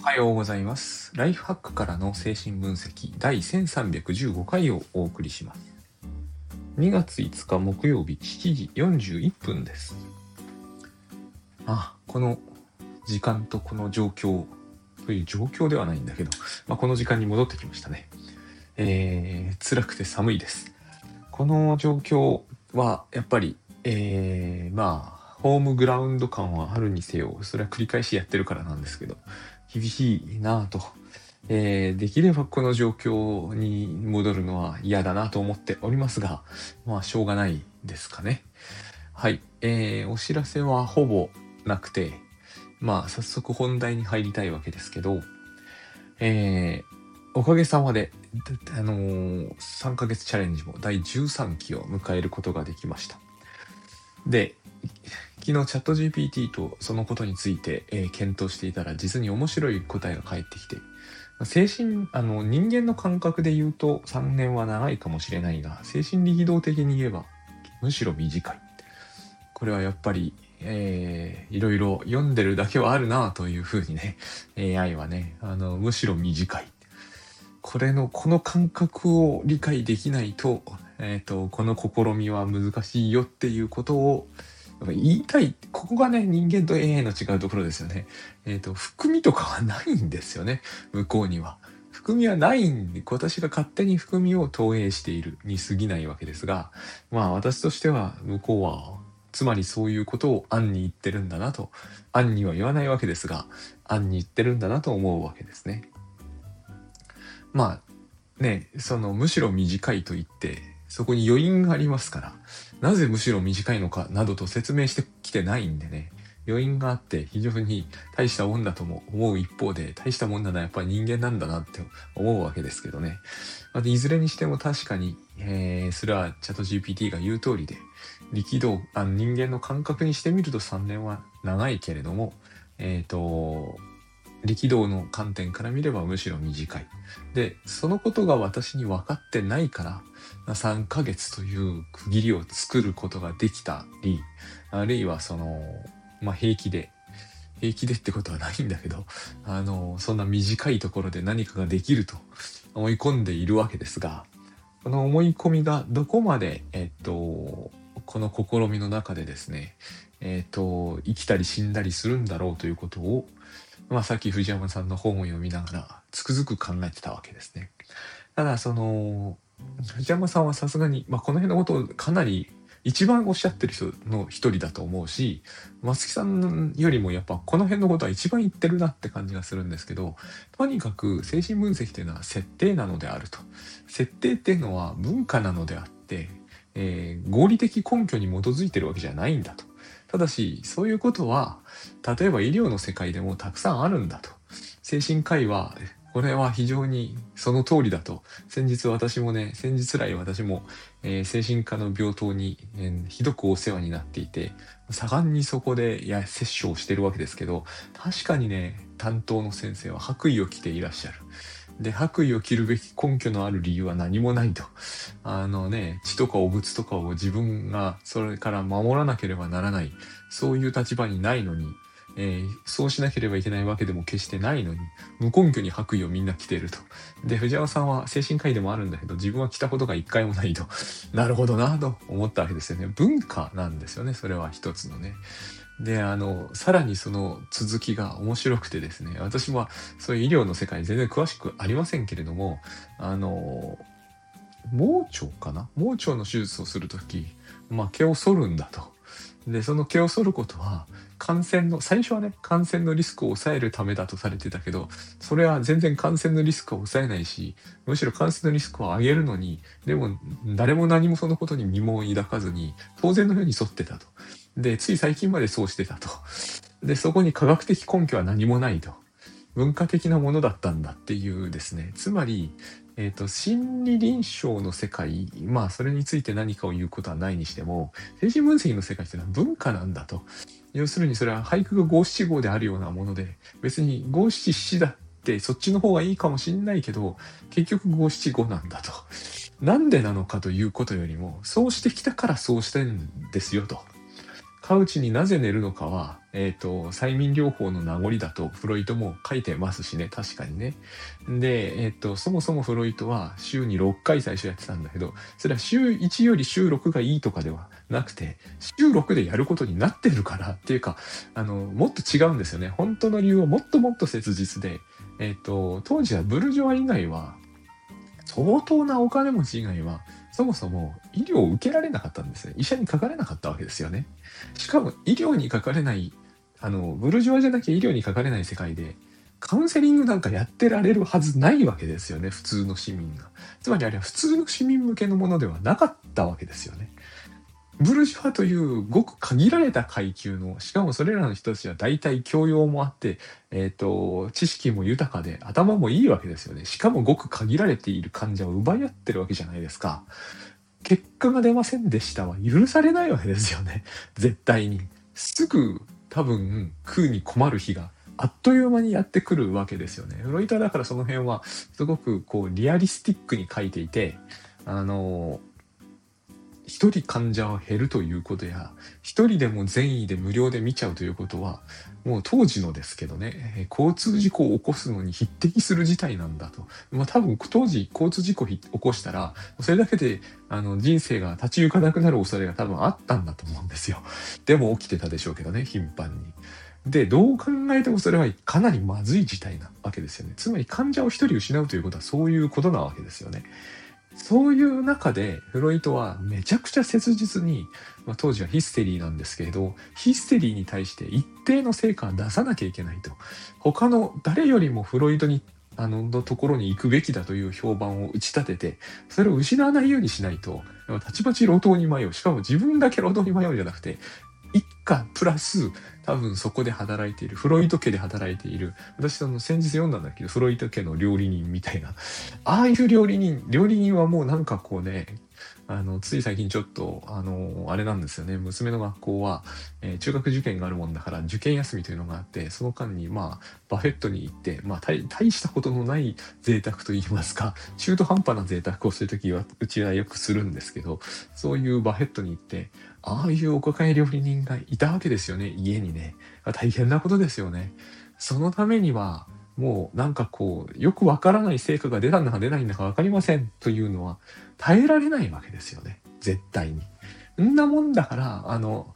おはようございます。ライフハックからの精神分析第1315回をお送りします。2月5日木曜日7時41分です。この時間とこの状況という状況ではないんだけど、この時間に戻ってきましたね。辛くて寒いです。この状況はやっぱり、ホームグラウンド感はあるにせよ、それは繰り返しやってるからなんですけど、厳しいなぁと、できればこの状況に戻るのは嫌だなと思っておりますが、しょうがないですかね。はい、お知らせはほぼなくて、早速本題に入りたいわけですけど、おかげさまで、3ヶ月チャレンジも第13期を迎えることができました。で、昨日チャット GPT とそのことについて、検討していたら実に面白い答えが返ってきて、人間の感覚で言うと3年は長いかもしれないが、精神力動的に言えばむしろ短い。これはやっぱり、いろいろ読んでるだけはあるなというふうにね、AI はね、むしろ短い。この感覚を理解できないと、この試みは難しいよっていうことをやっぱ言いたい。ここがね、人間と AI の違うところですよね。含みとかはないんですよね。向こうには。含みはないんで、私が勝手に含みを投影しているに過ぎないわけですが、私としては向こうは、つまりそういうことを暗に言ってるんだなと、暗には言わないわけですが、暗に言ってるんだなと思うわけですね。むしろ短いと言って、そこに余韻がありますから、なぜむしろ短いのかなどと説明してきてないんでね、余韻があって非常に大したもんだとも思う一方で、大したもんだな、やっぱり人間なんだなって思うわけですけどね。いずれにしても確かに、それはチャット GPT が言う通りで、人間の感覚にしてみると3年は長いけれども、力道の観点から見ればむしろ短い。で、そのことが私に分かってないから、3ヶ月という区切りを作ることができたり、あるいは平気でってことはないんだけど、そんな短いところで何かができると思い込んでいるわけですが、この思い込みがどこまで、この試みの中でですね、生きたり死んだりするんだろうということを、さっき藤山さんの本を読みながらつくづく考えてたわけですね。ただ藤山さんはさすがに、この辺のことをかなり一番おっしゃってる人の一人だと思うし、松木さんよりもやっぱこの辺のことは一番言ってるなって感じがするんですけど、とにかく精神分析というのは設定なのであると。設定っていうのは文化なのであって、合理的根拠に基づいてるわけじゃないんだと。ただし、そういうことは、例えば医療の世界でもたくさんあるんだと。精神科医は、これは非常にその通りだと。先日来私も、精神科の病棟に、ひどくお世話になっていて、盛んにそこで接種をしてるわけですけど、確かにね、担当の先生は白衣を着ていらっしゃる。で、白衣を着るべき根拠のある理由は何もないと。血とか汚物とかを自分がそれから守らなければならない。そういう立場にないのに、そうしなければいけないわけでも決してないのに、無根拠に白衣をみんな着ていると。で、藤山さんは精神科医でもあるんだけど、自分は着たことが一回もないと。なるほどなと思ったわけですよね。文化なんですよね。それは一つのね。で、さらにその続きが面白くてですね、私もそういう医療の世界全然詳しくありませんけれども、盲腸の手術をするとき、毛を剃るんだと。で、その毛を剃ることは、最初はね、感染のリスクを抑えるためだとされてたけど、それは全然感染のリスクを抑えないし、むしろ感染のリスクを上げるのに、でも誰も何もそのことに疑問を抱かずに、当然のように沿ってたと。で、つい最近までそうしてたと。で、そこに科学的根拠は何もないと。文化的なものだったんだっていうですね。つまり、心理臨床の世界、それについて何かを言うことはないにしても、精神分析の世界っていうのは文化なんだと。要するにそれは俳句が五七五であるようなもので、別に五七七だってそっちの方がいいかもしんないけど、結局五七五なんだと。なんでなのかということよりも、そうしてきたからそうしてんですよと。カウチになぜ寝るのかは、 催眠療法の名残だとフロイトも書いてますしね、確かにね。で、そもそもフロイトは週に6回最初やってたんだけど、それは週1より週6がいいとかではなくて、週6でやることになってるからっていうか、もっと違うんですよね。本当の理由はもっともっと切実で、当時はブルジョワ以外は、相当なお金持ち以外は、そもそも医療を受けられなかったんですね。医者にかかれなかったわけですよね。しかも医療にかかれない、ブルジョワじゃなきゃ医療にかかれない世界で、カウンセリングなんかやってられるはずないわけですよね、普通の市民が。つまりあれは普通の市民向けのものではなかったわけですよね。ブルジョワというごく限られた階級の、しかもそれらの人たちは大体教養もあって、知識も豊かで頭もいいわけですよね。しかもごく限られている患者を奪い合ってるわけじゃないですか。結果が出ませんでしたは許されないわけですよね。絶対に。すぐ多分食うに困る日があっという間にやってくるわけですよね。フロイトはだからその辺はすごくこうリアリスティックに書いていて、一人患者は減るということや、一人でも善意で無料で見ちゃうということは、もう当時のですけどね、交通事故を起こすのに匹敵する事態なんだと。多分当時交通事故起こしたら、それだけで人生が立ち行かなくなる恐れが多分あったんだと思うんですよ。でも起きてたでしょうけどね、頻繁に。で、どう考えてもそれはかなりまずい事態なわけですよね。つまり患者を一人失うということはそういうことなわけですよね。そういう中でフロイトはめちゃくちゃ切実に、当時はヒステリーなんですけれど、ヒステリーに対して一定の成果を出さなきゃいけないと。他の誰よりもフロイトにのところに行くべきだという評判を打ち立てて、それを失わないようにしないと、たちまち路頭に迷う。しかも自分だけ路頭に迷うんじゃなくて、一家プラス多分そこで働いているフロイト家で働いている、私先日読んだんだけどフロイト家の料理人みたいな、ああいう料理人はもうなんかこうね、つい最近ちょっとあれなんですよね、娘の学校は、中学受験があるもんだから受験休みというのがあって、その間にバフェットに行って、大したことのない贅沢といいますか、中途半端な贅沢をするときはうちはよくするんですけど、そういうバフェットに行って、ああいうお抱え料理人がいたわけですよね、家にね。大変なことですよね。そのためには、もうなんかこう、よくわからない成果が出たんだか出ないんだかわかりませんというのは耐えられないわけですよね。絶対に。んなもんだから、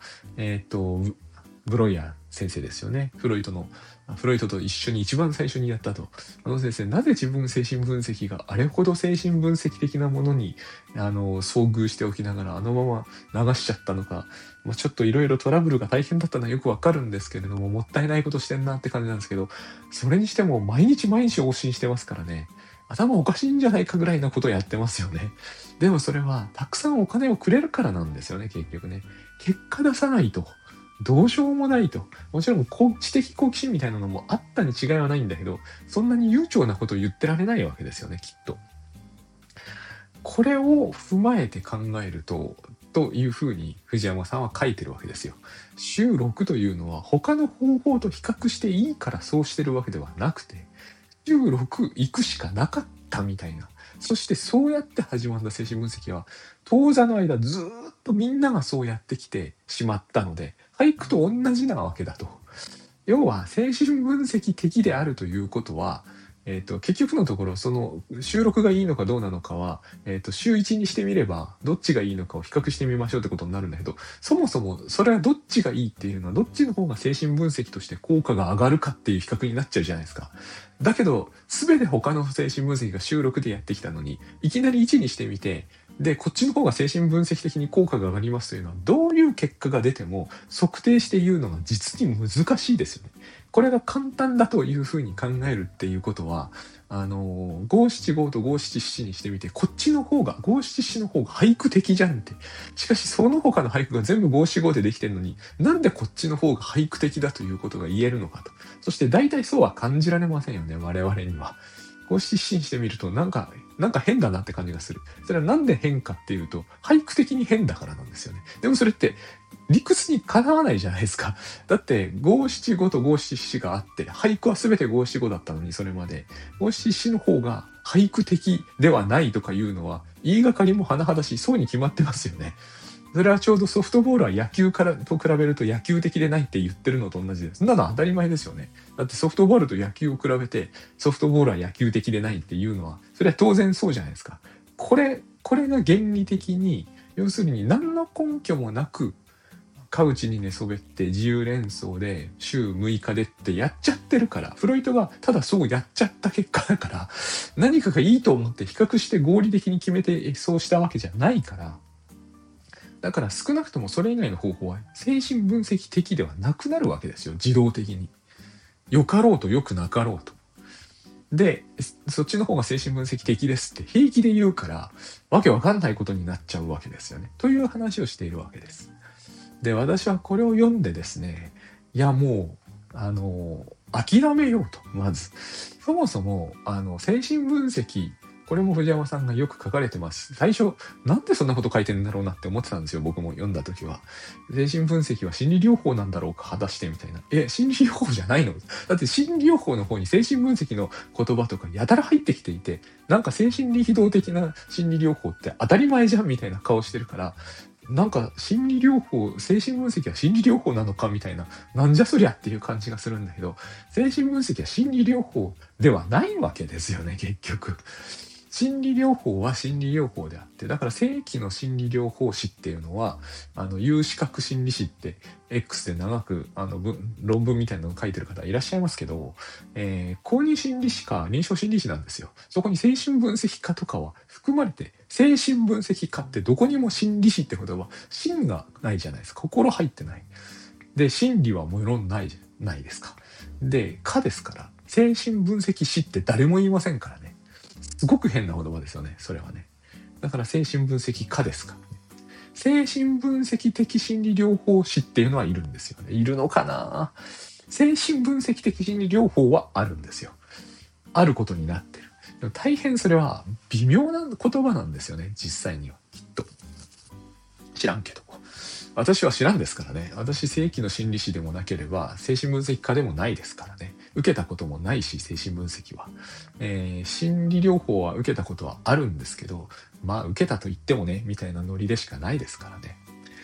ブロイヤー先生ですよね。フロイトと一緒に一番最初にやったと。先生、なぜ自分精神分析があれほど精神分析的なものに、遭遇しておきながらあのまま流しちゃったのか、ちょっといろいろトラブルが大変だったのはよくわかるんですけれども、もったいないことしてんなって感じなんですけど、それにしても毎日往診してますからね。頭おかしいんじゃないかぐらいなことをやってますよね。でもそれはたくさんお金をくれるからなんですよね、結局ね。結果出さないと。どうしようもないと。もちろん知的好奇心みたいなのもあったに違いはないんだけど、そんなに悠長なことを言ってられないわけですよね、きっと。これを踏まえて考えるというふうに藤山さんは書いてるわけですよ。週6というのは他の方法と比較していいからそうしてるわけではなくて、週6行くしかなかったみたいな。そしてそうやって始まった精神分析は、当座の間ずっとみんながそうやってきてしまったので、俳句と同じなわけだと。要は精神分析的であるということは、結局のところその収録がいいのかどうなのかは、週1にしてみればどっちがいいのかを比較してみましょうってことになるんだけど、そもそもそれはどっちがいいっていうのはどっちの方が精神分析として効果が上がるかっていう比較になっちゃうじゃないですか。だけど全て他の精神分析が週6でやってきたのにいきなり1にしてみて、でこっちの方が精神分析的に効果が上がりますというのは、どういう結果が出ても測定して言うのが実に難しいですよね。これが簡単だというふうに考えるっていうことは、五七五と五七七にしてみて、こっちの方が五七七の方が俳句的じゃんって。しかしその他の俳句が全部五七五でできてるのに、なんでこっちの方が俳句的だということが言えるのかと。そして大体そうは感じられませんよね、我々には。五七七にしてみるとなんか変だなって感じがする。それはなんで変かっていうと、俳句的に変だからなんですよね。でもそれって理屈にかなわないじゃないですか。だって五七五と五七七があって、俳句は全て五七五だったのに、それまで五七七の方が俳句的ではないとかいうのは言いがかりも甚だしいそうに決まってますよね。 それはちょうどソフトボールは野球からと比べると野球的でないって言ってるのと同じです。そんなの当たり前ですよね。だってソフトボールと野球を比べてソフトボールは野球的でないっていうのは、それは当然そうじゃないですか。これが原理的に、要するに何の根拠もなくカウチに寝そべって自由連想で週6日でってやっちゃってるから、フロイトがただそうやっちゃった結果だから、何かがいいと思って比較して合理的に決めてそうしたわけじゃないから、だから少なくともそれ以外の方法は精神分析的ではなくなるわけですよ、自動的に。よかろうとよくなかろうと。で、そっちの方が精神分析的ですって平気で言うから、わけわかんないことになっちゃうわけですよね。という話をしているわけです。で、私はこれを読んでですね、いやもう、諦めようと、まず。そもそも、精神分析、これも藤山さんがよく書かれてます。最初、なんでそんなこと書いてんだろうなって思ってたんですよ、僕も読んだ時は。精神分析は心理療法なんだろうか、果たしてみたいな。心理療法じゃないの？だって心理療法の方に精神分析の言葉とかやたら入ってきていて、なんか精神力動的な心理療法って当たり前じゃんみたいな顔してるから、なんか心理療法、精神分析は心理療法なのかみたいな、なんじゃそりゃっていう感じがするんだけど、精神分析は心理療法ではないわけですよね、結局。心理療法は心理療法であって、だから正規の心理療法士っていうのは、有資格心理士って X で長く論文みたいなのを書いてる方いらっしゃいますけど、公認心理士か臨床心理士なんですよ。そこに精神分析家とかは含まれて、精神分析家ってどこにも心理士ってことは心がないじゃないですか。心入ってない。で、心理はもちろんないですか。で、科ですから、精神分析士って誰も言いませんからね。すごく変な言葉ですよね、それはね。だから精神分析家ですからね。精神分析的心理療法士っていうのはいるんですよね。いるのかな？精神分析的心理療法はあるんですよ。あることになってる。でも大変それは微妙な言葉なんですよね、実際には。きっと。知らんけど。私は知らんですからね。私、正規の心理師でもなければ、精神分析家でもないですからね。受けたこともないし、精神分析は。心理療法は受けたことはあるんですけど、まあ、受けたと言ってもね、みたいなノリでしかないですからね。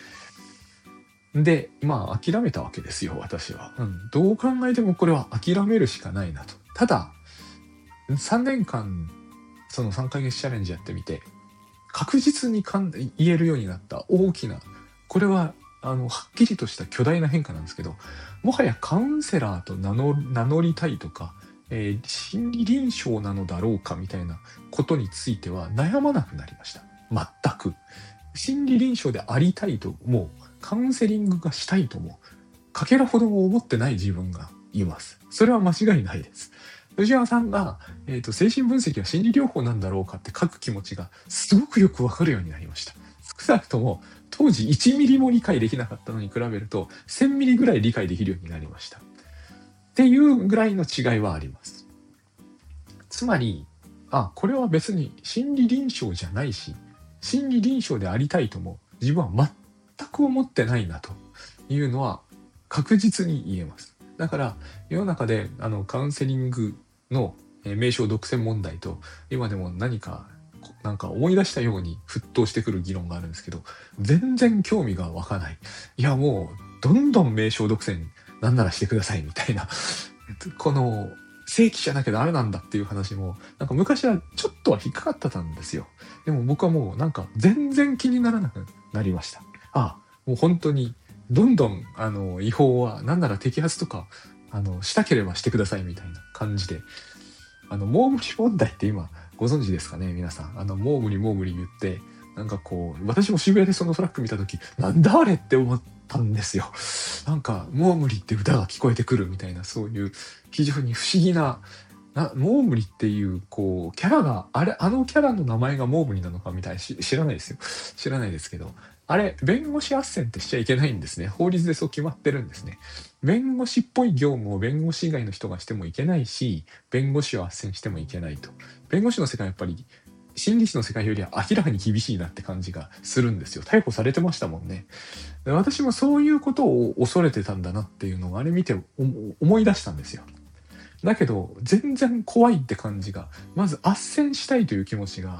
で、まあ、諦めたわけですよ、私は。どう考えてもこれは諦めるしかないなと。ただ、3年間、その3ヶ月チャレンジやってみて、確実に言えるようになった大きな、これははっきりとした巨大な変化なんですけど、もはやカウンセラーと名乗りたいとか、心理臨床なのだろうかみたいなことについては悩まなくなりました。全く。心理臨床でありたいともうカウンセリングがしたいともかけらほども思ってない自分がいます。それは間違いないです。藤山さんが、精神分析は心理療法なんだろうかって書く気持ちがすごくよくわかるようになりました。少なくとも当時1ミリも理解できなかったのに比べると1000ミリぐらい理解できるようになりました。っていうぐらいの違いはあります。つまり、これは別に心理臨床じゃないし、心理臨床でありたいとも自分は全く思ってないなというのは確実に言えます。だから世の中でカウンセリングの名称独占問題と今でもなんか思い出したように沸騰してくる議論があるんですけど、全然興味が湧かない。いやもうどんどん名称独占なんならしてくださいみたいなこの正規じゃなきゃダメなんだっていう話も昔はちょっとは引っかかってたんですよ。でも僕はもう全然気にならなくなりました。もう本当にどんどん違法はなんなら摘発とかしたければしてくださいみたいな感じで、モーグリ問題って今ご存知ですかね、皆さん。モーグリ言って私も渋谷でそのトラック見た時なんだあれって思ったんですよ。モーグリって歌が聞こえてくるみたいな、そういう非常に不思議なモーグリっていうキャラがキャラの名前がモーグリなのかみたいな知らないですよ。知らないですけど、弁護士斡旋ってしちゃいけないんですね。法律でそう決まってるんですね。弁護士っぽい業務を弁護士以外の人がしてもいけないし、弁護士を斡旋してもいけないと。弁護士の世界やっぱり心理師の世界よりは明らかに厳しいなって感じがするんですよ。逮捕されてましたもんね。私もそういうことを恐れてたんだなっていうのを見て思い出したんですよ。だけど全然怖いって感じが、まず斡旋したいという気持ちが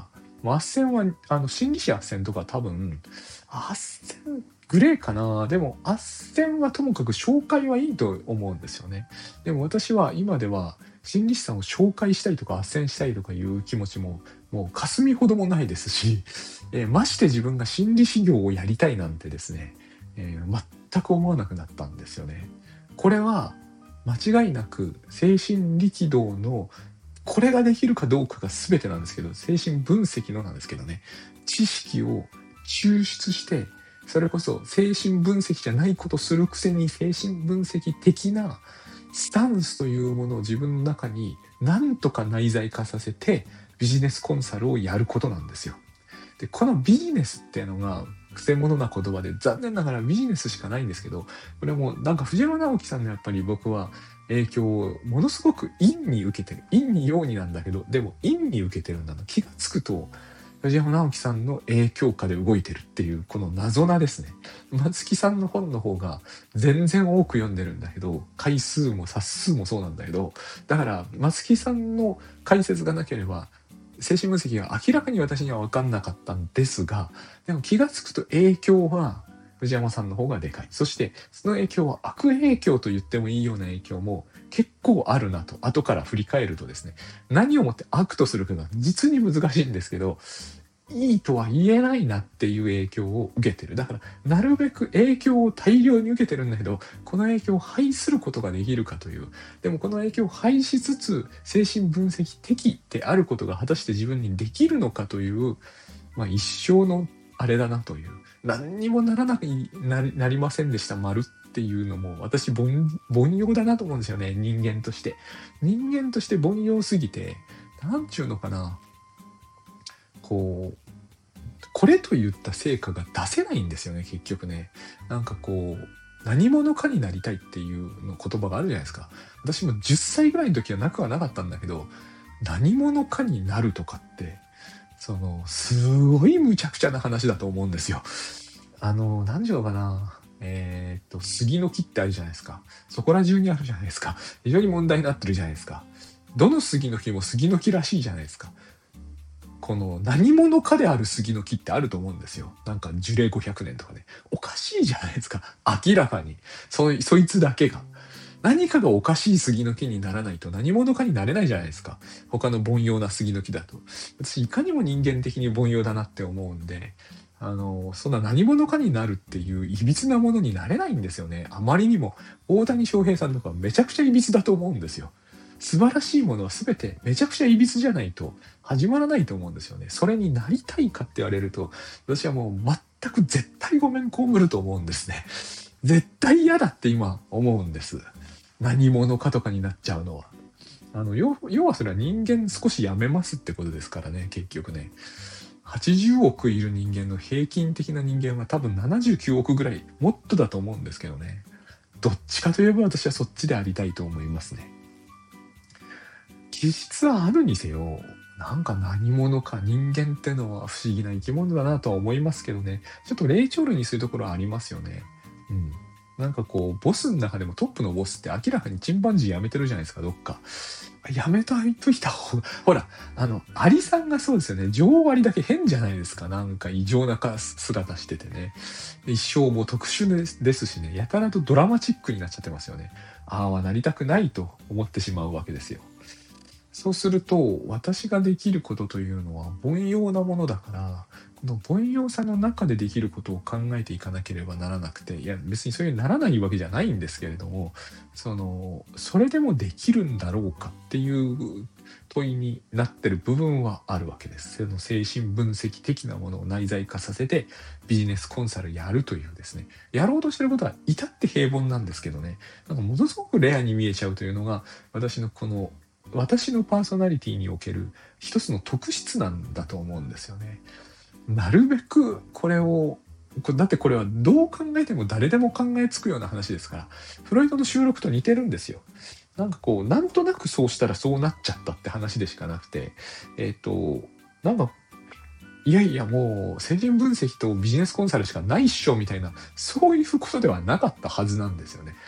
もう斡旋は、心理師斡旋とか多分、斡旋、グレーかな。でも、斡旋はともかく紹介はいいと思うんですよね。でも私は今では、心理師さんを紹介したりとか斡旋したりとかいう気持ちも、もう霞ほどもないですし、まして自分が心理師業をやりたいなんてですね、全く思わなくなったんですよね。これは、間違いなく精神力道のこれができるかどうかが全てなんですけど、精神分析のなんですけどね、知識を抽出して、それこそ精神分析じゃないことするくせに精神分析的なスタンスというものを自分の中になんとか内在化させてビジネスコンサルをやることなんですよ。で、このビジネスっていうのがくせ者な言葉で残念ながらビジネスしかないんですけど、これもなんか藤山直樹さんのやっぱり僕は影響をものすごく陰に受けてる。陰に陽になんだけど、でも陰に受けてるんだな。気がつくと、藤山直樹さんの影響下で動いてるっていうこの謎なですね。松木さんの本の方が全然多く読んでるんだけど、回数も冊数もそうなんだけど、だから松木さんの解説がなければ精神分析が明らかに私には分かんなかったんですが、でも気がつくと影響は藤山さんの方がでかい。そしてその影響は悪影響と言ってもいいような影響も結構あるなと、後から振り返るとですね、何をもって悪とするかが実に難しいんですけど、いいとは言えないなっていう影響を受けてる。だからなるべく影響を大量に受けてるんだけど、この影響を排することができるかという。でもこの影響を排しつつ精神分析的であることが果たして自分にできるのかという、一生のあれだなという。何にもならなくなりませんでした丸っていうのも私凡庸だなと思うんですよね。人間として。人間として凡庸すぎて、なんちゅうのかな。これといった成果が出せないんですよね、結局ね。なんか何者かになりたいっていうの言葉があるじゃないですか。私も10歳ぐらいの時はなくはなかったんだけど、何者かになるとかって、すごい無茶苦茶な話だと思うんですよ。何ていうのかな。杉の木ってあるじゃないですか。そこら中にあるじゃないですか。非常に問題になってるじゃないですか。どの杉の木も杉の木らしいじゃないですか。この何者かである杉の木ってあると思うんですよ。なんか樹齢500年とかね。おかしいじゃないですか。明らかに。そいつだけが。何かがおかしい杉の木にならないと何者かになれないじゃないですか。他の凡庸な杉の木だと。私いかにも人間的に凡庸だなって思うんで、そんな何者かになるっていう歪なものになれないんですよね。あまりにも大谷翔平さんとかめちゃくちゃ歪だと思うんですよ。素晴らしいものは全てめちゃくちゃ歪じゃないと始まらないと思うんですよね。それになりたいかって言われると、私はもう全く絶対ごめん被ると思うんですね。絶対嫌だって今思うんです。何者かとかになっちゃうのは。要はそれは人間少しやめますってことですからね、結局ね。80億いる人間の平均的な人間は多分79億ぐらい、もっとだと思うんですけどね。どっちかといえば私はそっちでありたいと思いますね。気質はあるにせよ、なんか何者か人間ってのは不思議な生き物だなとは思いますけどね。ちょっと霊長類にするところはありますよね。うん。なんかボスの中でもトップのボスって明らかにチンパンジーやめてるじゃないですか、どっか。やめといた方が、ほら、アリさんがそうですよね。女王アリだけ変じゃないですか。なんか異常な姿しててね。一生も特殊ですしね。やたらとドラマチックになっちゃってますよね。ああはなりたくないと思ってしまうわけですよ。そうすると、私ができることというのは凡庸なものだから、この凡庸さの中でできることを考えていかなければならなくて、いや別にそういうならないわけじゃないんですけれども、それでもできるんだろうかっていう問いになってる部分はあるわけです。その精神分析的なものを内在化させてビジネスコンサルやるというですね、やろうとしてることは至って平凡なんですけどね、なんかものすごくレアに見えちゃうというのが私のパーソナリティにおける一つの特質なんだと思うんですよね。なるべくだってこれはどう考えても誰でも考えつくような話ですから、フロイトの収録と似てるんですよ。なんかなんとなくそうしたらそうなっちゃったって話でしかなくて、なんか、いやいやもう精神分析とビジネスコンサルしかないっしょみたいな、そういうことではなかったはずなんですよね。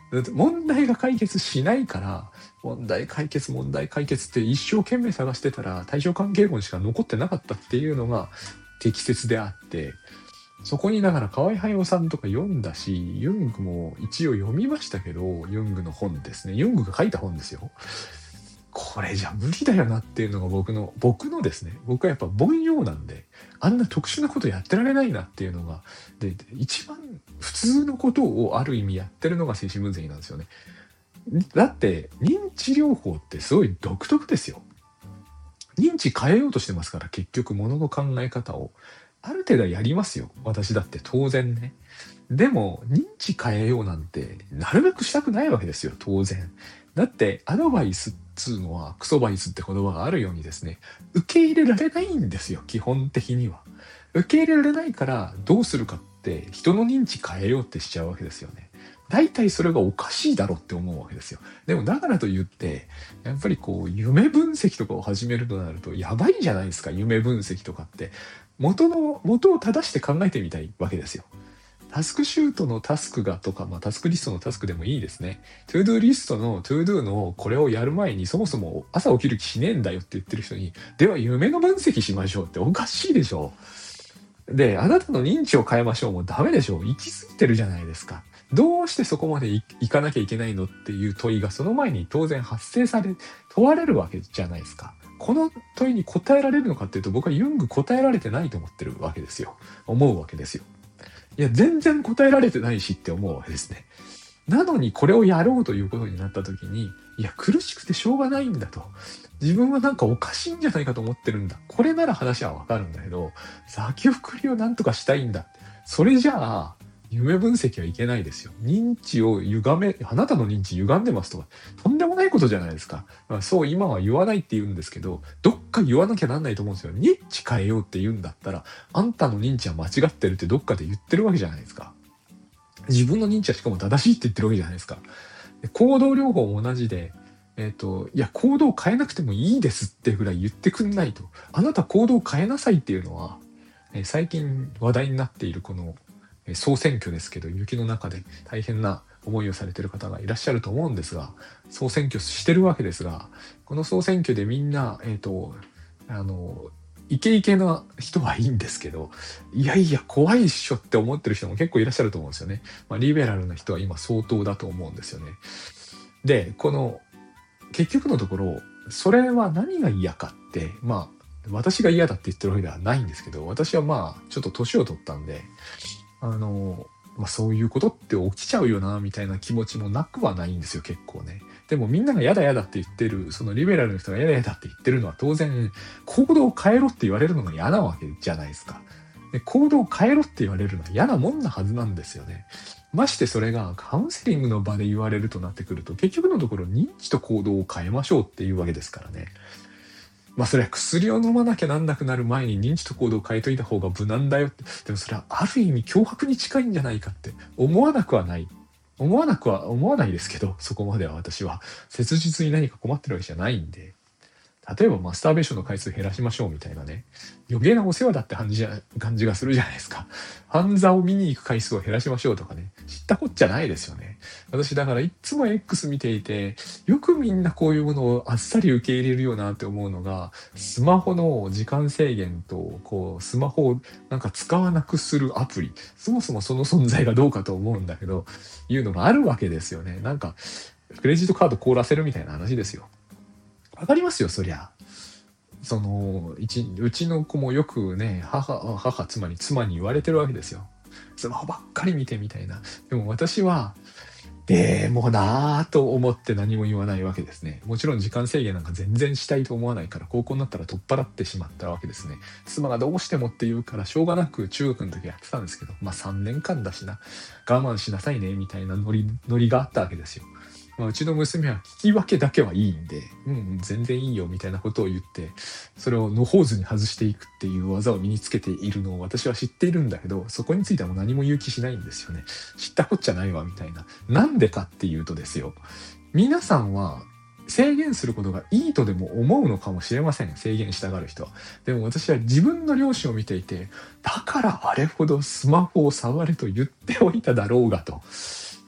だって問題が解決しないから、問題解決って一生懸命探してたら対象関係論しか残ってなかったっていうのが適切であって、そこにだから河合駿さんとか読んだし、ユングも一応読みましたけど、ユングの本ですね。ユングが書いた本ですよ。これじゃ無理だよなっていうのが僕のですね。僕はやっぱ凡庸なんで、あんな特殊なことやってられないなっていうのが、で、一番普通のことをある意味やってるのが精神分析なんですよね。だって認知療法ってすごい独特ですよ。認知変えようとしてますから、結局物の考え方を。ある程度はやりますよ。私だって当然ね。でも、認知変えようなんて、なるべくしたくないわけですよ、当然。だって、アドバイスっつうのは、クソバイスって言葉があるようにですね、受け入れられないんですよ、基本的には。受け入れられないから、どうするかって、人の認知変えようってしちゃうわけですよね。大体それがおかしいだろって思うわけですよ。でもだからと言って、やっぱりこう、夢分析とかを始めるとなると、やばいじゃないですか、夢分析とかって。元を正して考えてみたいわけですよ。タスクシュートのタスクがとか、タスクリストのタスクでもいいですね。トゥードゥーリストのトゥードゥーのこれをやる前にそもそも朝起きる気しねえんだよって言ってる人に、では夢の分析しましょうっておかしいでしょ。で、あなたの認知を変えましょうもダメでしょ。行き過ぎてるじゃないですか。どうしてそこまで行かなきゃいけないのっていう問いがその前に当然問われるわけじゃないですか。この問いに答えられるのかっていうと、僕はユング答えられてないと思ってるわけですよ。思うわけですよ。いや、全然答えられてないしって思うわけですね。なのにこれをやろうということになった時に、いや、苦しくてしょうがないんだと。自分はなんかおかしいんじゃないかと思ってるんだ。これなら話はわかるんだけど、先送りをなんとかしたいんだ。それじゃあ、夢分析はいけないですよ。認知をあなたの認知歪んでますとか、とんでもないことじゃないですか。そう今は言わないって言うんですけど、どっか言わなきゃなんないと思うんですよ。認知変えようって言うんだったら、あんたの認知は間違ってるってどっかで言ってるわけじゃないですか。自分の認知はしかも正しいって言ってるわけじゃないですか。行動療法も同じで、いや、行動を変えなくてもいいですってぐらい言ってくんないと。あなた行動を変えなさいっていうのは、最近話題になっているこの総選挙ですけど、雪の中で大変な思いをされている方がいらっしゃると思うんですが、総選挙してるわけですが、この総選挙でみんな、イケイケな人はいいんですけど、いやいや怖いっしょって思ってる人も結構いらっしゃると思うんですよね。リベラルな人は今相当だと思うんですよね。で、この結局のところ、それは何が嫌かって、私が嫌だって言ってるわけではないんですけど、私はちょっと年を取ったんで、そういうことって起きちゃうよな、みたいな気持ちもなくはないんですよ、結構ね。でもみんなが嫌だ嫌だって言ってる、そのリベラルの人が嫌だ嫌だって言ってるのは当然、行動を変えろって言われるのが嫌なわけじゃないですか。で、行動を変えろって言われるのは嫌なもんなはずなんですよね。ましてそれがカウンセリングの場で言われるとなってくると、結局のところ認知と行動を変えましょうっていうわけですからね。それは薬を飲まなきゃなんなくなる前に認知と行動を変えといた方が無難だよって。でもそれはある意味脅迫に近いんじゃないかって思わなくはない。思わないですけど、そこまでは私は。切実に何か困ってるわけじゃないんで。例えばマスターベーションの回数減らしましょうみたいなね。余計なお世話だって感じがするじゃないですか。半座を見に行く回数を減らしましょうとかね。知ったこっちゃないですよね。私だからいつも X 見ていて、よくみんなこういうものをあっさり受け入れるよなって思うのが、スマホの時間制限と、スマホをなんか使わなくするアプリ。そもそもその存在がどうかと思うんだけど、いうのがあるわけですよね。なんか、クレジットカード凍らせるみたいな話ですよ。わかりますよ、そりゃ。うちの子もよくね、妻に言われてるわけですよ。スマホばっかり見てみたいな。でも私は、でもなぁと思って何も言わないわけですね。もちろん時間制限なんか全然したいと思わないから、高校になったら取っ払ってしまったわけですね。妻がどうしてもって言うから、しょうがなく中学の時やってたんですけど、3年間だしな、我慢しなさいね、みたいなノリがあったわけですよ。うちの娘は聞き分けだけはいいんで、全然いいよみたいなことを言って、それを野放図に外していくっていう技を身につけているのを私は知っているんだけど、そこについてはもう何も言う気しないんですよね。知ったこっちゃないわみたいな。なんでかっていうとですよ。皆さんは制限することがいいとでも思うのかもしれません。制限したがる人は。でも私は自分の両親を見ていて、だからあれほどスマホを触れと言っておいただろうがと。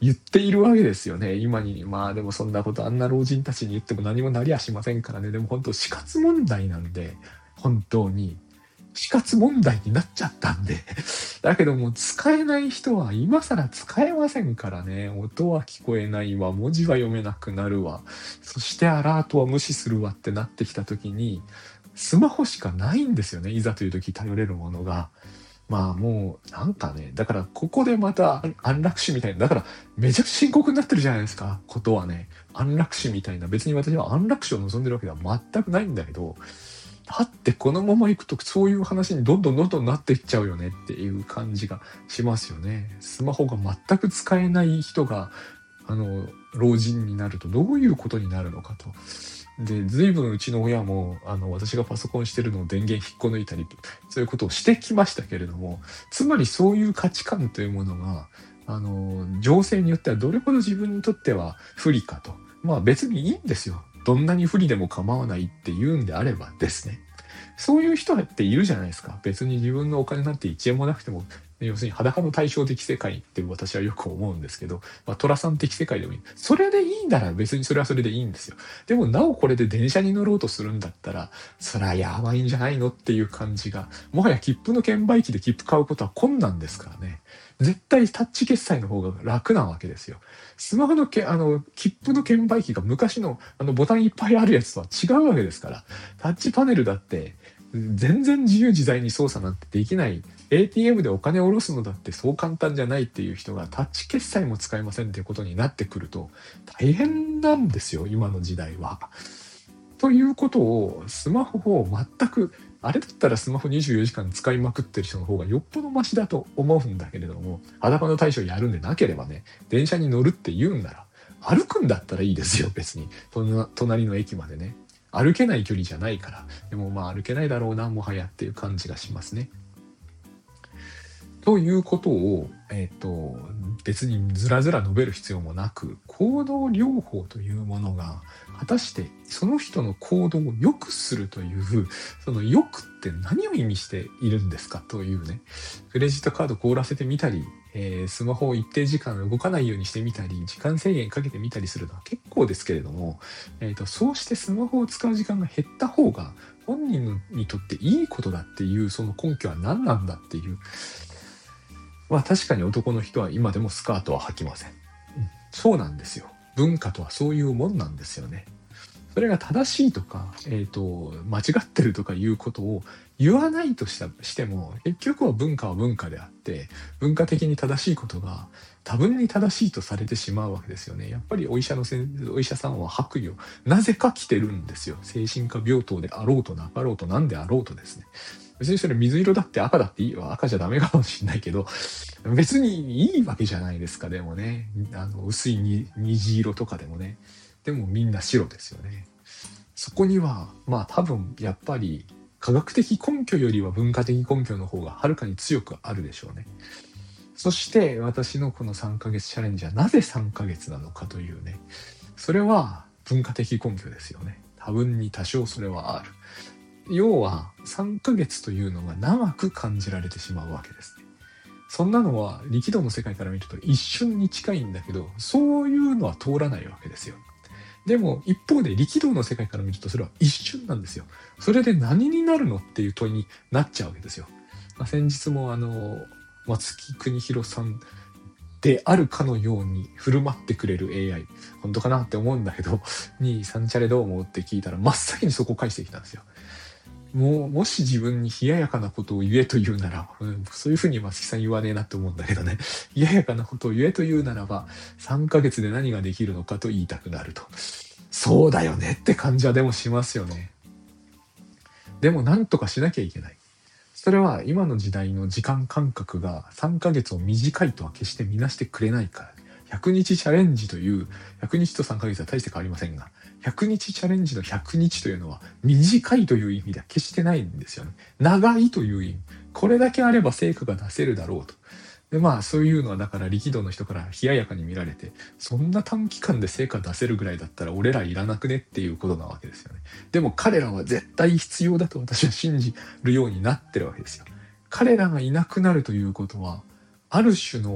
言っているわけですよね。今に、まあでもそんなことあんな老人たちに言っても何もなりゃしませんからね。でも本当死活問題なんで、本当に死活問題になっちゃったんで。だけども使えない人は今更使えませんからね。音は聞こえないわ、文字は読めなくなるわ、そしてアラートは無視するわってなってきた時に、スマホしかないんですよね。いざという時頼れるものが。まあもうなんかね、だからここでまた安楽死みたいな、だからめちゃくちゃ深刻になってるじゃないですか、ことはね。安楽死みたいな、別に私は安楽死を望んでるわけでは全くないんだけど、だってこのまま行くとそういう話にどんどんどんどんなっていっちゃうよねっていう感じがしますよね。スマホが全く使えない人が老人になるとどういうことになるのかと。で、随分うちの親も私がパソコンしてるのを電源引っこ抜いたりそういうことをしてきましたけれども、つまりそういう価値観というものが情勢によってはどれほど自分にとっては不利かと。まあ別にいいんですよ。どんなに不利でも構わないっていうんであればですね。そういう人っているじゃないですか。別に自分のお金なんて1円もなくても、要するに裸の対照的世界って私はよく思うんですけど、まあ、寅さん的世界でもいい。それでいいんなら別にそれはそれでいいんですよ。でもなおこれで電車に乗ろうとするんだったら、そりゃやばいんじゃないのっていう感じが、もはや切符の券売機で切符買うことは困難ですからね。絶対タッチ決済の方が楽なわけですよ。スマホの切符の券売機が昔のボタンいっぱいあるやつとは違うわけですから、タッチパネルだって全然自由自在に操作なんてできない。 ATM でお金を下ろすのだってそう簡単じゃないっていう人がタッチ決済も使えませんっていうことになってくると大変なんですよ、今の時代は。ということをスマホを全く、あれだったらスマホ24時間使いまくってる人の方がよっぽどマシだと思うんだけれども、裸の対象やるんでなければね、電車に乗るって言うんなら歩くんだったらいいですよ、別に。隣の駅までね。歩けない距離じゃないから。でもまあ歩けないだろうな、もはやっていう感じがしますね。ということを、別にずらずら述べる必要もなく、行動療法というものが、果たしてその人の行動を良くするという、その良くって何を意味しているんですかというね、クレジットカード凍らせてみたり、スマホを一定時間動かないようにしてみたり、時間制限かけてみたりするのは結構ですけれども、そうしてスマホを使う時間が減った方が、本人にとっていいことだっていう、その根拠は何なんだっていう、まあ確かに男の人は今でもスカートは履きません。そうなんですよ。文化とはそういうもんなんですよね。それが正しいとか、間違ってるとかいうことを言わないとしても、結局は文化は文化であって、文化的に正しいことが多分に正しいとされてしまうわけですよね。やっぱりお医者さんは白衣をなぜか着てるんですよ。精神科病棟であろうとなかろうとなんであろうとですね。別にそれ水色だって赤だっていいわ。赤じゃダメかもしんないけど、別にいいわけじゃないですか。でもね、薄い虹色とかでもね。でもみんな白ですよね。そこにはまあ多分やっぱり科学的根拠よりは文化的根拠の方がはるかに強くあるでしょうね。そして私のこの3ヶ月チャレンジはなぜ3ヶ月なのかというね、それは文化的根拠ですよね。多分に多少それはある。要は3ヶ月というのが長く感じられてしまうわけですね。そんなのは力道の世界から見ると一瞬に近いんだけど、そういうのは通らないわけですよ。でも一方で力道の世界から見るとそれは一瞬なんですよ。それで何になるのっていう問いになっちゃうわけですよ。先日も松木邦弘さんであるかのように振る舞ってくれる AI、 本当かなって思うんだけど、にサンチャレどう思うって聞いたら真っ先にそこを返してきたんですよ。もし自分に冷ややかなことを言えと言うなら、そういうふうに松木さん言わねえなって思うんだけどね、冷ややかなことを言えと言うならば、3ヶ月で何ができるのかと言いたくなると。そうだよねって感じはでもしますよね。でもなんとかしなきゃいけない。それは今の時代の時間感覚が3ヶ月を短いとは決して見なしてくれないから。100日チャレンジという、100日と3ヶ月は大して変わりませんが、100日チャレンジの100日というのは短いという意味では決してないんですよね。長いという意味。これだけあれば成果が出せるだろうと。でまあそういうのはだから力道の人から冷ややかに見られて、そんな短期間で成果出せるぐらいだったら俺らいらなくねっていうことなわけですよね。でも彼らは絶対必要だと私は信じるようになってるわけですよ。彼らがいなくなるということは、ある種の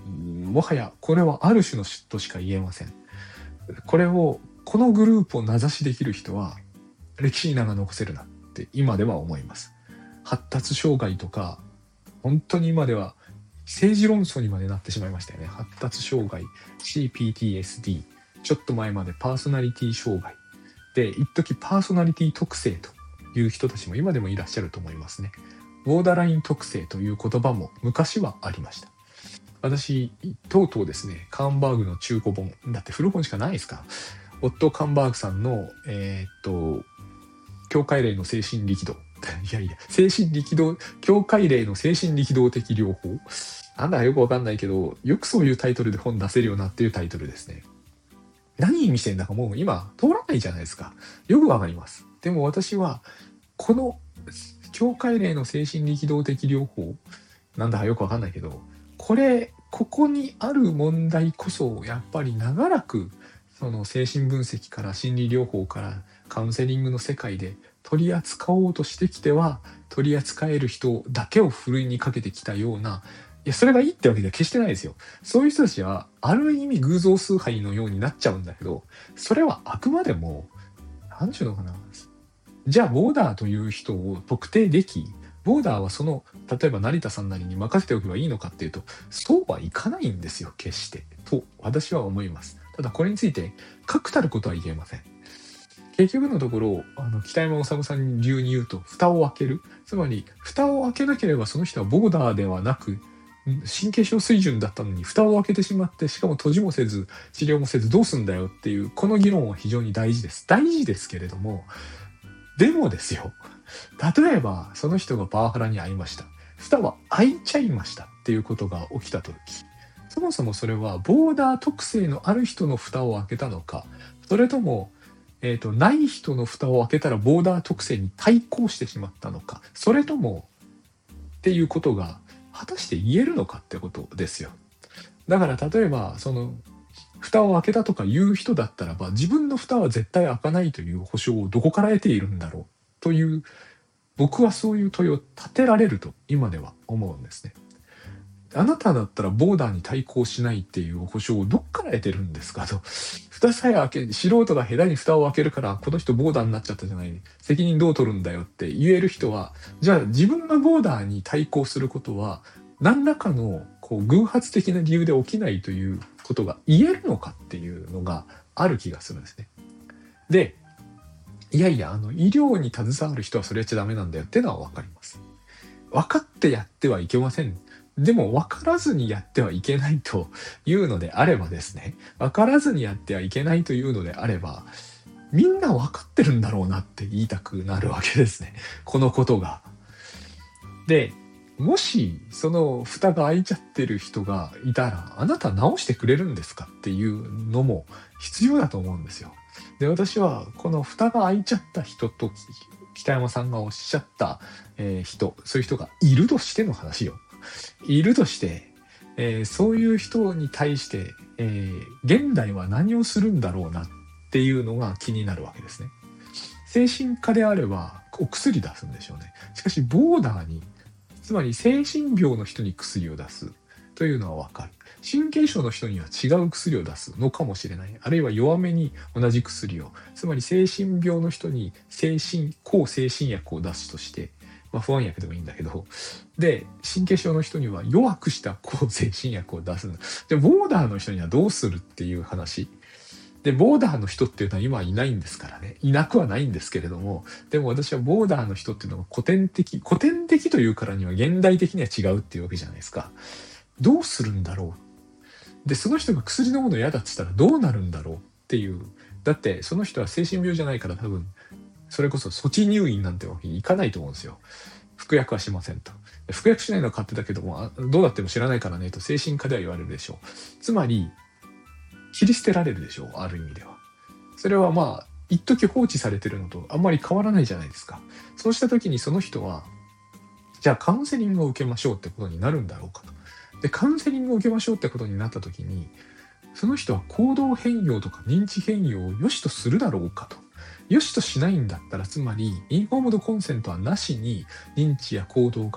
もはやこれはある種の嫉妬しか言えません。このグループを名指しできる人は歴史に名が残せるなって今では思います。発達障害とか、本当に今では政治論争にまでなってしまいましたよね。発達障害、CPTSD、ちょっと前までパーソナリティ障害で、一時パーソナリティ特性という人たちも今でもいらっしゃると思いますね。ボーダーライン特性という言葉も昔はありました。私、とうとうですね、カンバーグの中古本、だって古本しかないですか。オットー・カンバーグさんの、境界例の精神力動。精神力動、境界例の精神力動的療法。なんだかよくわかんないけど、よくそういうタイトルで本出せるようになっているタイトルですね。何意味してんだかもう今通らないじゃないですか。よくわかります。でも私は、この境界例の精神力動的療法、なんだかよくわかんないけど、ここにある問題こそ、やっぱり長らく、その精神分析から心理療法からカウンセリングの世界で取り扱おうとしてきては、取り扱える人だけをふるいにかけてきたような、いや、それがいいってわけでは決してないですよ。そういう人たちは、ある意味偶像崇拝のようになっちゃうんだけど、それはあくまでも、なんちゅうのかな。じゃあ、ボーダーという人を特定でき、ボーダーは例えば成田さんなりに任せておけばいいのかっていうと、そうはいかないんですよ、決して。と、私は思います。ただ、これについて、確たることは言えません。結局のところ、北山治さん流に言うと、蓋を開ける。つまり、蓋を開けなければその人はボーダーではなく、神経症水準だったのに、蓋を開けてしまって、しかも閉じもせず、治療もせず、どうすんだよっていう、この議論は非常に大事です。大事ですけれども、でもですよ、例えば、その人がパワハラに遭いました。蓋は開いちゃいましたっていうことが起きたとき、そもそもそれはボーダー特性のある人の蓋を開けたのか、それとも、ない人の蓋を開けたらボーダー特性に対抗してしまったのか、それともっていうことが果たして言えるのかってことですよ。だから例えばその蓋を開けたとか言う人だったらば、自分の蓋は絶対開かないという保証をどこから得ているんだろうという、僕はそういう問いを立てられると今では思うんですね。あなただったらボーダーに対抗しないっていう保証をどっから得てるんですかと。蓋さえ開け、素人が下手に蓋を開けるから、この人ボーダーになっちゃったじゃない。責任どう取るんだよって言える人は、じゃあ自分がボーダーに対抗することは、何らかの偶発的な理由で起きないということが言えるのかっていうのがある気がするんですね。で、医療に携わる人はそれやっちゃダメなんだよっていうのは分かります。分かってやってはいけません。でも分からずにやってはいけないというのであればですね、分からずにやってはいけないというのであれば、みんな分かってるんだろうなって言いたくなるわけですね。このことが。で、もしその蓋が開いちゃってる人がいたら、あなた直してくれるんですかっていうのも必要だと思うんですよ。で、私はこの蓋が開いちゃった人と北山さんがおっしゃった、人、そういう人がいるとしての話よ。いるとして、そういう人に対して、現代は何をするんだろうなっていうのが気になるわけですね。精神科であればお薬出すんでしょうね。しかしボーダーに、つまり精神病の人に薬を出すというのは分かる。神経症の人には違う薬を出すのかもしれない。あるいは弱めに同じ薬を。つまり精神病の人に抗精神薬を出すとして、不安薬でもいいんだけど、で、神経症の人には弱くした抗精神薬を出す。で、ボーダーの人にはどうするっていう話。で、ボーダーの人っていうのは今はいないんですからね。いなくはないんですけれども、でも私はボーダーの人っていうのは古典的というからには現代的には違うっていうわけじゃないですか。どうするんだろう。で、その人が薬飲むの嫌だって言ったらどうなるんだろうっていう。だってその人は精神病じゃないから多分、それこそ措置入院なんてわけにいかないと思うんですよ。服薬はしませんと。服薬しないのは勝手だけども、どうだっても知らないからねと精神科では言われるでしょう。つまり、切り捨てられるでしょう、ある意味では。それは一時放置されてるのとあんまり変わらないじゃないですか。そうした時にその人は、じゃあカウンセリングを受けましょうってことになるんだろうかと。で、カウンセリングを受けましょうってことになった時に、その人は行動変容とか認知変容を良しとするだろうかと。良しとしないんだったら、つまりインフォームドコンセントはなしに認知や行動が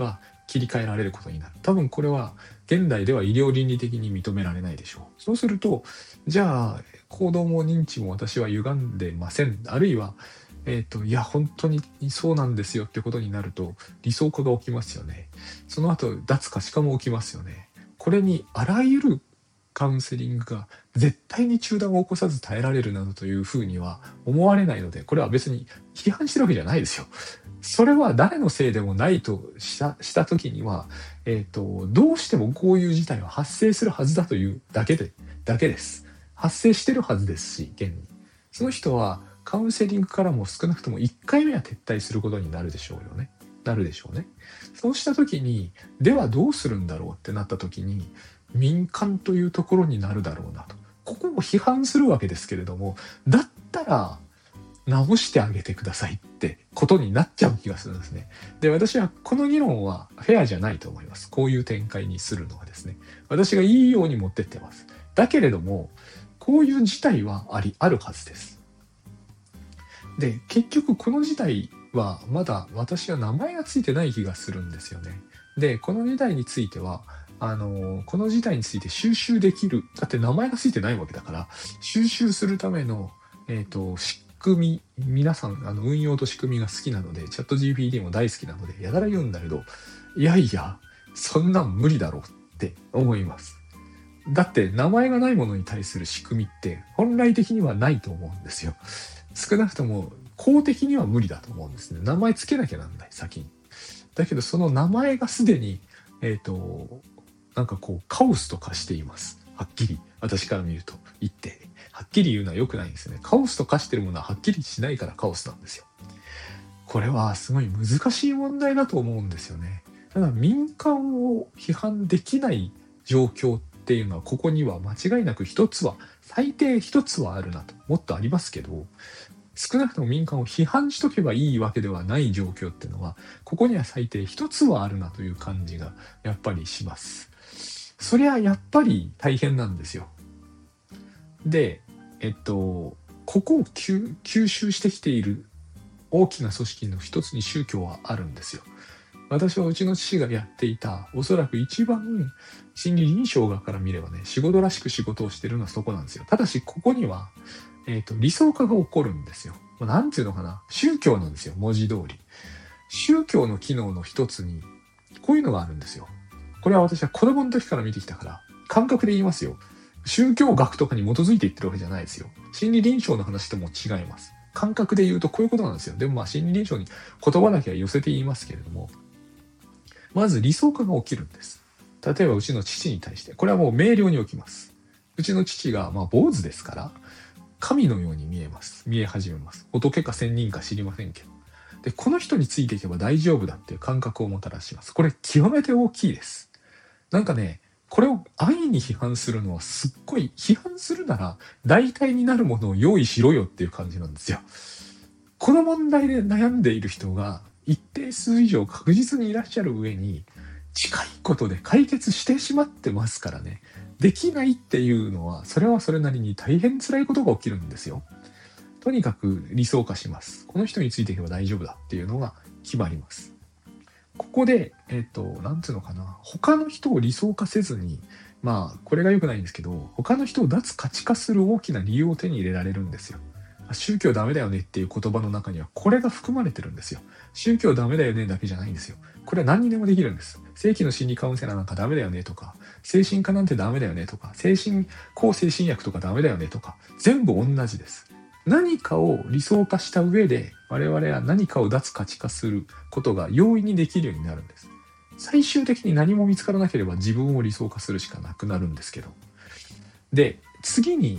切り替えられることになる。多分これは現代では医療倫理的に認められないでしょう。そうすると、じゃあ行動も認知も私は歪んでません。あるいは、いや本当にそうなんですよってことになると理想化が起きますよね。その後脱可視化も起きますよね。これにあらゆるカウンセリングが絶対に中断を起こさず耐えられるなどというふうには思われないので、これは別に批判してるわけじゃないですよ。それは誰のせいでもないとした時には、どうしてもこういう事態は発生するはずだというだけです。発生してるはずですし、現に。その人はカウンセリングからも少なくとも1回目は撤退することになるでしょうよね。なるでしょうね。そうした時に、ではどうするんだろうってなった時に、民間というところになるだろうなと。ここを批判するわけですけれども、だったら直してあげてくださいってことになっちゃう気がするんですね。で、私はこの議論はフェアじゃないと思います。こういう展開にするのはですね。私がいいように持ってってます。だけれども、こういう事態はあるはずです。で、結局この事態はまだ私は名前がついてない気がするんですよね。で、この事態については、この事態について収集できる。だって名前がついてないわけだから、収集するための、仕組み、皆さん、運用と仕組みが好きなので、チャット GPT も大好きなので、やたら言うんだけど、いやいや、そんなん無理だろうって思います。だって、名前がないものに対する仕組みって、本来的にはないと思うんですよ。少なくとも、公的には無理だと思うんですね。名前つけなきゃなんない、先に。だけど、その名前がすでに、なんかこうカオスと化しています。はっきり私から見ると言ってはっきり言うのは良くないんですね。カオスと化してるものははっきりしないからカオスなんですよ。これはすごい難しい問題だと思うんですよね。ただ民間を批判できない状況っていうのはここには間違いなく最低一つはあるなと。もっとありますけど、少なくとも民間を批判しとけばいいわけではない状況っていうのはここには最低一つはあるなという感じがやっぱりします。そりゃやっぱり大変なんですよ。で、ここを吸収してきている大きな組織の一つに宗教はあるんですよ。私はうちの父がやっていた、おそらく一番心理臨床学から見ればね、仕事らしく仕事をしてるのはそこなんですよ。ただし、ここには、理想化が起こるんですよ。なんていうのかな。宗教なんですよ、文字通り。宗教の機能の一つに、こういうのがあるんですよ。これは私は子供の時から見てきたから、感覚で言いますよ。宗教学とかに基づいて言ってるわけじゃないですよ。心理臨床の話とも違います。感覚で言うとこういうことなんですよ。でも心理臨床に言葉だけは寄せて言いますけれども、まず理想化が起きるんです。例えばうちの父に対して、これはもう明瞭に起きます。うちの父が坊主ですから、神のように見え始めます。仏か仙人か知りませんけど。で、この人についていけば大丈夫だっていう感覚をもたらします。これ極めて大きいです。なんかね、これを安易に批判するのはすっごい、批判するなら代替になるものを用意しろよっていう感じなんですよ。この問題で悩んでいる人が一定数以上確実にいらっしゃる上に、近いことで解決してしまってますからね。できないっていうのは、それはそれなりに大変辛いことが起きるんですよ。とにかく理想化します。この人についていけば大丈夫だっていうのが決まります。ここで、なんていうのかな。他の人を理想化せずに、これが良くないんですけど、他の人を脱価値化する大きな理由を手に入れられるんですよ。宗教ダメだよねっていう言葉の中にはこれが含まれてるんですよ。宗教ダメだよねだけじゃないんですよ。これは何にでもできるんです。正規の心理カウンセラーなんかダメだよねとか、精神科なんてダメだよねとか、抗精神薬とかダメだよねとか、全部同じです。何かを理想化した上で、我々は何かを脱価値化することが容易にできるようになるんです。最終的に何も見つからなければ自分を理想化するしかなくなるんですけど。で、次に、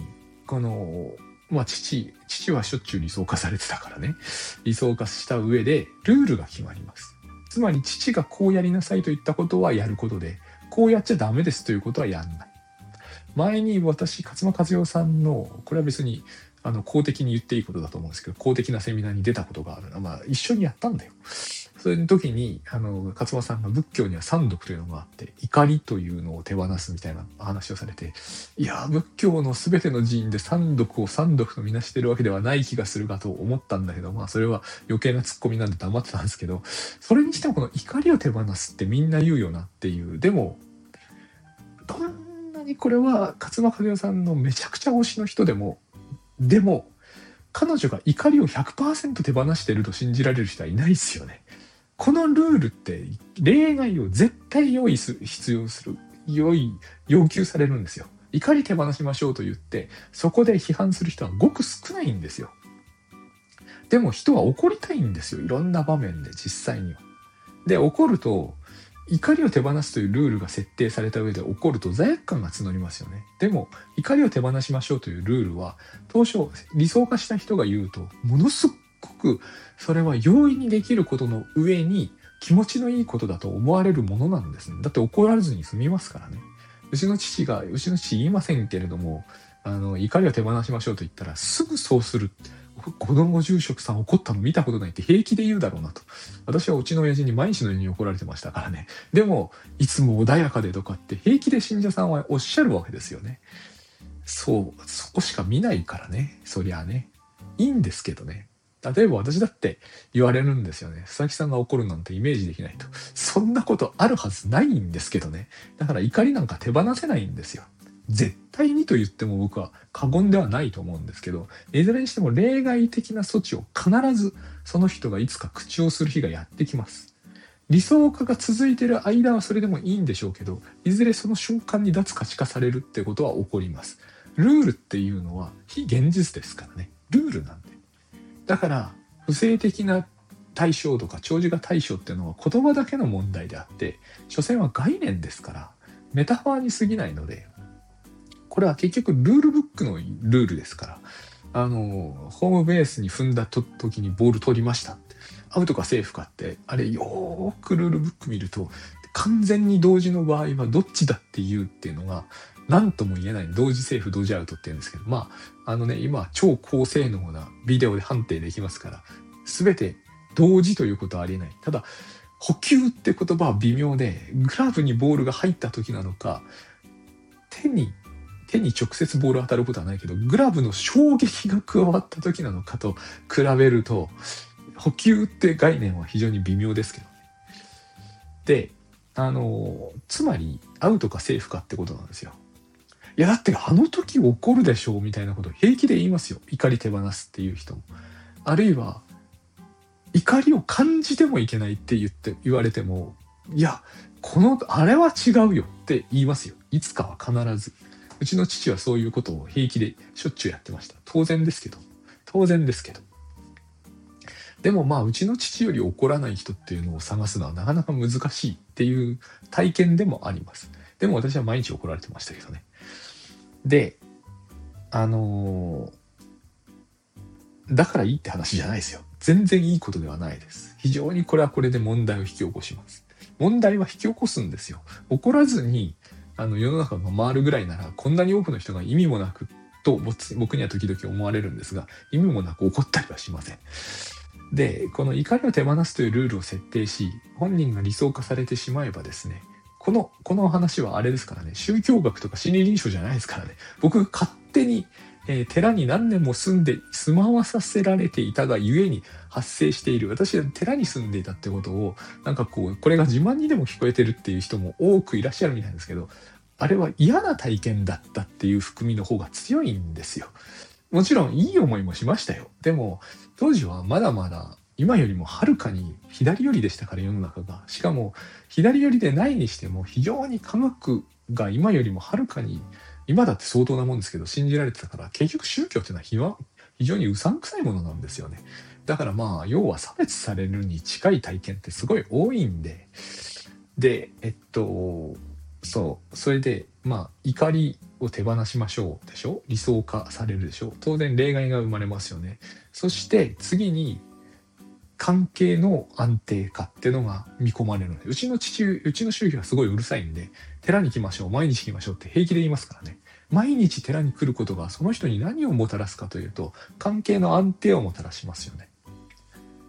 父はしょっちゅう理想化されてたからね。理想化した上でルールが決まります。つまり父がこうやりなさいと言ったことはやることで、こうやっちゃダメですということはやんない。前に私、勝間和代さんの、これは別に公的に言っていいことだと思うんですけど、公的なセミナーに出たことがある。一緒にやったんだよ。 そういう時に勝間さんが仏教には三毒というのがあって、怒りというのを手放すみたいな話をされて、いや仏教の全ての寺院で三毒を三毒とみなしてるわけではない気がするかと思ったんだけど、まあそれは余計なツッコミなんで黙ってたんですけど、それにしてもこの怒りを手放すってみんな言うよなっていう。でもどんなにこれは勝間和代さんのめちゃくちゃ推しの人でも彼女が怒りを 100% 手放してると信じられる人はいないですよね。このルールって例外を絶対必要する要求されるんですよ。怒り手放しましょうと言ってそこで批判する人はごく少ないんですよ。でも人は怒りたいんですよ、いろんな場面で実際には。で怒ると怒りを手放すというルールが設定された上で怒ると罪悪感が募りますよね。でも怒りを手放しましょうというルールは当初理想化した人が言うとものすごくそれは容易にできることの上に気持ちのいいことだと思われるものなんですね。だって怒らずに済みますからね。うちの父言いませんけれども怒りを手放しましょうと言ったらすぐそうする。子供住職さん怒ったの見たことないって平気で言うだろうなと。私はうちの親父に毎日のように怒られてましたからね。でもいつも穏やかでとかって平気で信者さんはおっしゃるわけですよね。そこしか見ないからね。そりゃあね。いいんですけどね。例えば私だって言われるんですよね。佐々木さんが怒るなんてイメージできないと。そんなことあるはずないんですけどね。だから怒りなんか手放せないんですよ。絶対にと言っても僕は過言ではないと思うんですけど、いずれにしても例外的な措置を必ずその人がいつか口をする日がやってきます。理想化が続いている間はそれでもいいんでしょうけど、いずれその瞬間に脱価値化されるってことは起こります。ルールっていうのは非現実ですからね。ルールなんで。だから不正的な対象とか長寿が対象っていうのは言葉だけの問題であって、所詮は概念ですからメタファーに過ぎないので、これは結局ルールブックのルールですから、ホームベースに踏んだ時にボール取りました、アウトかセーフかってあれよーくルールブック見ると完全に同時の場合はどっちだっていうっていうのが何とも言えない。同時セーフ同時アウトって言うんですけど、まあ今は超高性能なビデオで判定できますから全て同時ということはありえない。ただ補給って言葉は微妙で、グラブにボールが入った時なのか手に直接ボール当たることはないけどグラブの衝撃が加わった時なのかと比べると補給って概念は非常に微妙ですけどね。でつまりアウトかセーフかってことなんですよ。いやだってあの時起こるでしょうみたいなことを平気で言いますよ、怒り手放すっていう人も。あるいは怒りを感じてもいけないって言われても、いやあれは違うよって言いますよ、いつかは必ず。うちの父はそういうことを平気でしょっちゅうやってました。当然ですけど。でもまあうちの父より怒らない人っていうのを探すのはなかなか難しいっていう体験でもあります。でも私は毎日怒られてましたけどね。で、だからいいって話じゃないですよ。全然いいことではないです。非常にこれはこれで問題を引き起こします。問題は引き起こすんですよ。怒らずに世の中が回るぐらいならこんなに多くの人が意味もなくと僕には時々思われるんですが、意味もなく怒ったりはしません。で、この怒りを手放すというルールを設定し、本人が理想化されてしまえばですね、この話はあれですからね、宗教学とか心理臨床じゃないですからね。僕が勝手に、寺に何年も住まわさせられていたがゆえに発生している。私は寺に住んでいたってことをこれが自慢にでも聞こえてるっていう人も多くいらっしゃるみたいですけど、あれは嫌な体験だったっていう含みの方が強いんですよ。もちろんいい思いもしましたよ。でも当時はまだまだ今よりもはるかに左寄りでしたから、世の中が。しかも左寄りでないにしても非常に科学が今よりもはるかに、今だって相当なもんですけど信じられてたから、結局宗教っていうのは非常にうさんくさいものなんですよね。だからまあ要は差別されるに近い体験ってすごい多いんで、それでまあ怒りを手放しましょうでしょ、理想化されるでしょ、当然例外が生まれますよね。そして次に関係の安定化っていうのが見込まれるので、うちの宗教はすごいうるさいんで、寺に来ましょう、毎日来ましょうって平気で言いますからね。毎日寺に来ることがその人に何をもたらすかというと、関係の安定をもたらしますよね。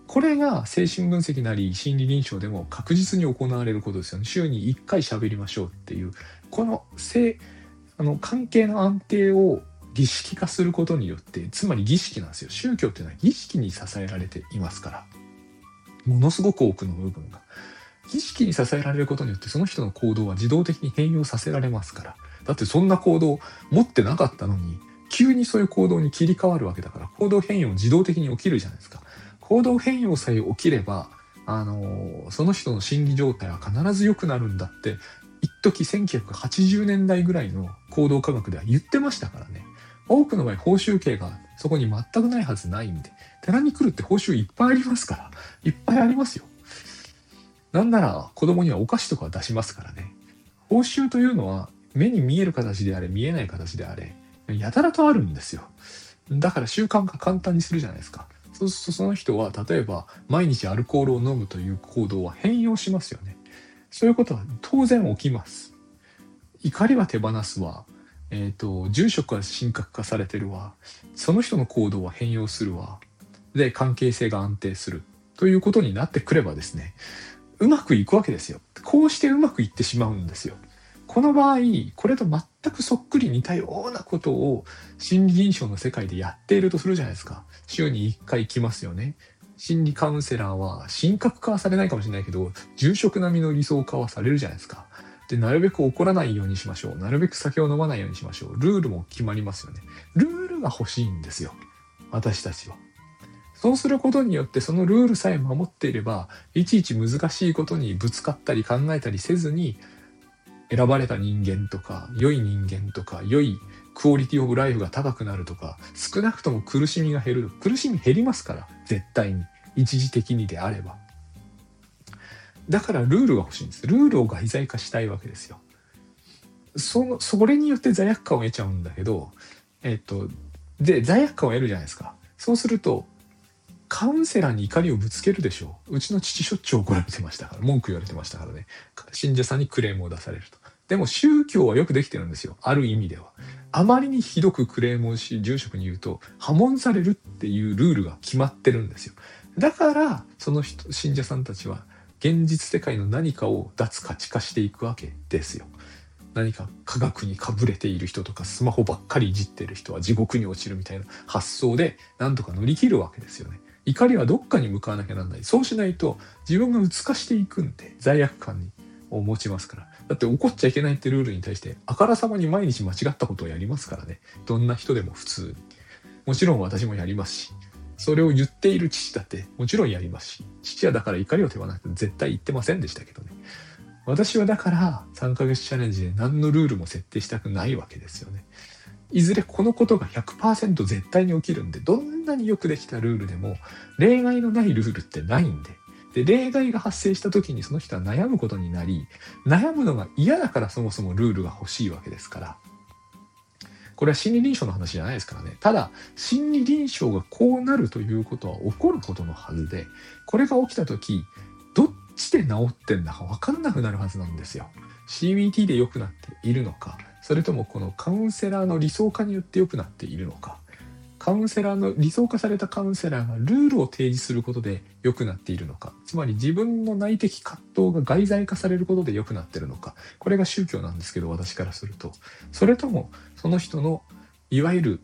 これが精神分析なり心理臨床でも確実に行われることですよね。週に1回喋りましょうっていう、この関係の安定を儀式化することによって、つまり儀式なんですよ。宗教っていうのは儀式に支えられていますから、ものすごく多くの部分が儀式に支えられることによって、その人の行動は自動的に変容させられますから。だってそんな行動を持ってなかったのに急にそういう行動に切り替わるわけだから、行動変容自動的に起きるじゃないですか。行動変容さえ起きれば、その人の心理状態は必ず良くなるんだって、一時1980年代ぐらいの行動科学では言ってましたからね。多くの場合、報酬系がそこに全くないはずないんで、寺に来るって報酬いっぱいありますから、いっぱいありますよ。なんなら子供にはお菓子とか出しますからね。報酬というのは目に見える形であれ見えない形であれ、やたらとあるんですよ。だから習慣化簡単にするじゃないですか。そうするとその人は例えば毎日アルコールを飲むという行動は変容しますよね。そういうことは当然起きます。怒りは手放すわ。住職は神格化されてるわ。その人の行動は変容するわ。で、関係性が安定する。ということになってくればですね、うまくいくわけですよ。こうしてうまくいってしまうんですよ。この場合、これと全くそっくり似たようなことを心理臨床の世界でやっているとするじゃないですか。週に1回来ますよね。心理カウンセラーは神格化はされないかもしれないけど、住職並みの理想化はされるじゃないですか。で、なるべく怒らないようにしましょう。なるべく酒を飲まないようにしましょう。ルールも決まりますよね。ルールが欲しいんですよ。私たちは。そうすることによって、そのルールさえ守っていれば、いちいち難しいことにぶつかったり考えたりせずに、選ばれた人間とか、良い人間とか、良いクオリティオブライフが高くなるとか、少なくとも苦しみが減る。苦しみ減りますから、絶対に。一時的にであれば。だからルールが欲しいんです。ルールを外在化したいわけですよ。それによって罪悪感を得ちゃうんだけど、で、罪悪感を得るじゃないですか。そうすると、カウンセラーに怒りをぶつけるでしょう。うちの父しょっちゅう怒られてましたから、文句言われてましたからね。信者さんにクレームを出されると。でも宗教はよくできてるんですよ。ある意味では。あまりにひどくクレームをし、住職に言うと、破門されるっていうルールが決まってるんですよ。だから、その信者さんたちは、現実世界の何かを脱価値化していくわけですよ。何か科学にかぶれている人とか、スマホばっかりいじってる人は地獄に落ちるみたいな発想で、なんとか乗り切るわけですよね。怒りはどっかに向かわなきゃなんない。そうしないと自分がうつ化していくんで、罪悪感を持ちますから。だって怒っちゃいけないってルールに対してあからさまに毎日間違ったことをやりますからね。どんな人でも普通に。もちろん私もやりますし、それを言っている父だってもちろんやりますし、父はだから怒りを手放すって絶対言ってませんでしたけどね。私はだから3ヶ月チャレンジで何のルールも設定したくないわけですよね。いずれこのことが 100% 絶対に起きるんで、どんなによくできたルールでも例外のないルールってないんで、例外が発生した時にその人は悩むことになり、悩むのが嫌だからそもそもルールが欲しいわけですから、これは心理臨床の話じゃないですからね。ただ、心理臨床がこうなるということは起こることのはずで、これが起きた時、どっちで治ってんだか分かんなくなるはずなんですよ。CBT で良くなっているのか、それともこのカウンセラーの理想化によって良くなっているのか、カウンセラーの理想化されたカウンセラーがルールを提示することで良くなっているのか、つまり自分の内的葛藤が外在化されることで良くなっているのか、これが宗教なんですけど、私からすると。それともその人のいわゆる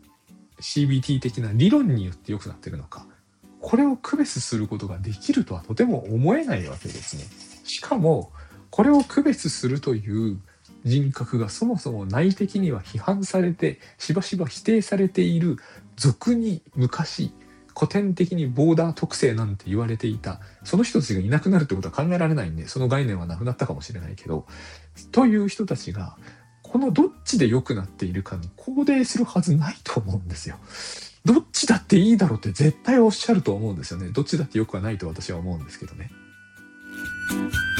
CBT 的な理論によって良くなっているのか、これを区別することができるとはとても思えないわけですね。しかもこれを区別するという人格がそもそも内的には批判されてしばしば否定されている、俗に昔古典的にボーダー特性なんて言われていたその人たちがいなくなるってことは考えられないんで、その概念はなくなったかもしれないけど、という人たちがこのどっちで良くなっているかに肯定するはずないと思うんですよ。どっちだっていいだろうって絶対おっしゃると思うんですよね。どっちだってよくはないと私は思うんですけどね。